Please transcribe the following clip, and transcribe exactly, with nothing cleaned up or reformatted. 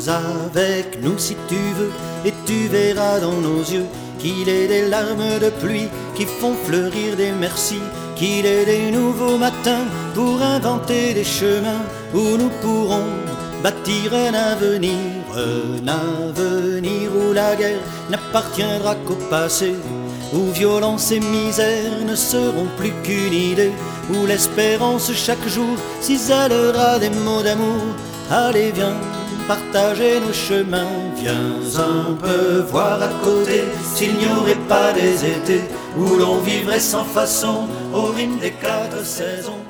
avec nous si tu veux, et tu verras dans nos yeux qu'il est des larmes de pluie qui font fleurir des merci, qu'il est des nouveaux matins pour inventer des chemins où nous pourrons bâtir un avenir, un avenir où la guerre n'appartiendra qu'au passé, où violence et misère ne seront plus qu'une idée, où l'espérance chaque jour ciselera des mots d'amour. Allez viens, partager nos chemins, viens un peu voir à côté s'il n'y aurait pas des étés où l'on vivrait sans façon au rythme des quatre saisons.